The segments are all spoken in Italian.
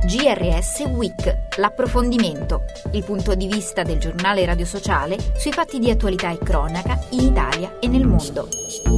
GRS Week, l'approfondimento, il punto di vista del giornale Radio Sociale sui fatti di attualità e cronaca in Italia e nel mondo.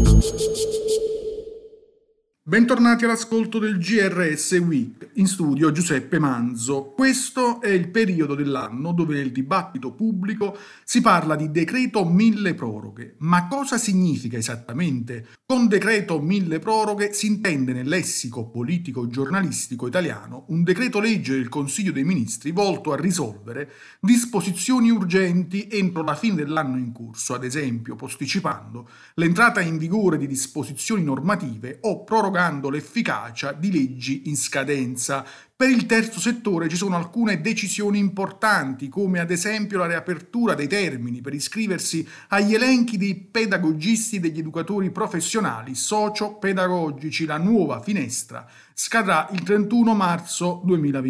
Bentornati all'ascolto del GRS Week, in studio Giuseppe Manzo. Questo è il periodo dell'anno dove nel dibattito pubblico si parla di decreto mille proroghe. Ma cosa significa esattamente? Con decreto mille proroghe si intende nel lessico politico-giornalistico italiano un decreto legge del Consiglio dei Ministri volto a risolvere disposizioni urgenti entro la fine dell'anno in corso, ad esempio posticipando l'entrata in vigore di disposizioni normative o prorogando l'efficacia di leggi in scadenza. Per il terzo settore ci sono alcune decisioni importanti, come ad esempio la riapertura dei termini per iscriversi agli elenchi dei pedagogisti e degli educatori professionali socio-pedagogici. La nuova finestra scadrà il 31 marzo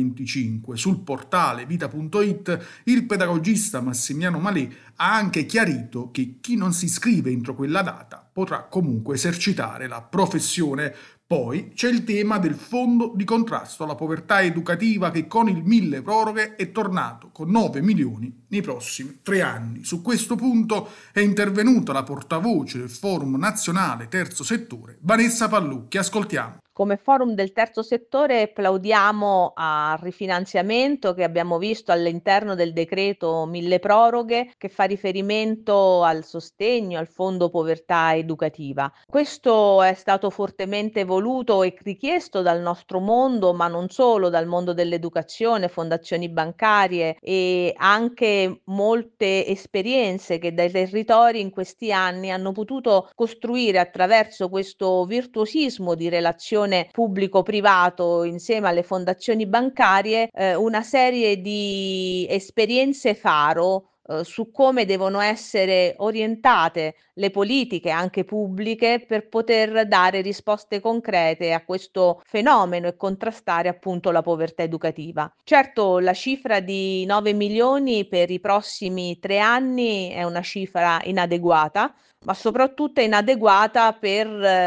2025. Sul portale vita.it il pedagogista Massimiliano Malè ha anche chiarito che chi non si iscrive entro quella data potrà comunque esercitare la professione. Poi c'è il tema del fondo di contrasto alla povertà educativa che con il mille proroghe è tornato con 9 milioni nei prossimi 3 anni. Su questo punto è intervenuta la portavoce del Forum Nazionale Terzo Settore, Vanessa Pallucchi. Ascoltiamo. Come forum del terzo settore plaudiamo al rifinanziamento che abbiamo visto all'interno del decreto mille proroghe che fa riferimento al sostegno al fondo povertà educativa. Questo è stato fortemente voluto e richiesto dal nostro mondo, ma non solo, dal mondo dell'educazione, fondazioni bancarie e anche molte esperienze che dai territori in questi anni hanno potuto costruire attraverso questo virtuosismo di relazione pubblico-privato insieme alle fondazioni bancarie una serie di esperienze faro su come devono essere orientate le politiche anche pubbliche per poter dare risposte concrete a questo fenomeno e contrastare appunto la povertà educativa. Certo, la cifra di 9 milioni per i prossimi 3 anni è una cifra inadeguata, ma soprattutto è inadeguata per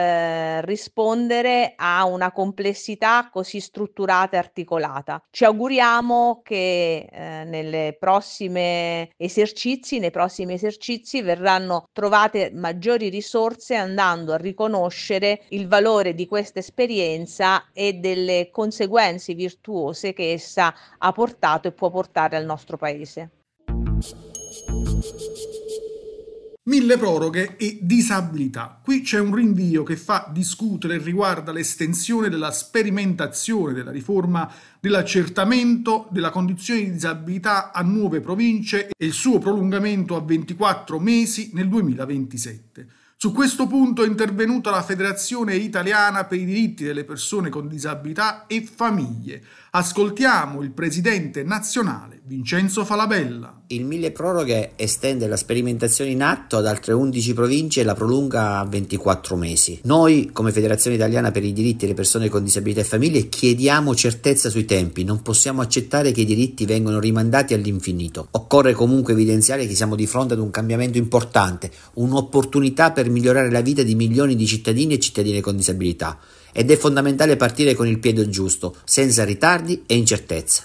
rispondere a una complessità così strutturata e articolata. Ci auguriamo che nei prossimi esercizi verranno trovate maggiori risorse andando a riconoscere il valore di questa esperienza e delle conseguenze virtuose che essa ha portato e può portare al nostro paese. Mille proroghe e disabilità. Qui c'è un rinvio che fa discutere e riguarda l'estensione della sperimentazione della riforma dell'accertamento della condizione di disabilità a nuove province e il suo prolungamento a 24 mesi nel 2027. Su questo punto è intervenuta la Federazione Italiana per i diritti delle persone con disabilità e famiglie. Ascoltiamo il presidente nazionale Vincenzo Falabella. Il mille proroghe estende la sperimentazione in atto ad altre 11 province e la prolunga a 24 mesi. Noi, come Federazione Italiana per i diritti delle persone con disabilità e famiglie, chiediamo certezza sui tempi. Non possiamo accettare che i diritti vengano rimandati all'infinito. Occorre comunque evidenziare che siamo di fronte ad un cambiamento importante, un'opportunità per migliorare la vita di milioni di cittadini e cittadine con disabilità. Ed è fondamentale partire con il piede giusto, senza ritardi e incertezze.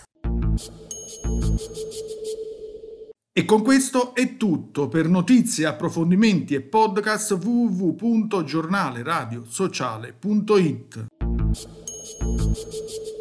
E con questo è tutto. Per notizie, approfondimenti e podcast www.giornaleradiosociale.it.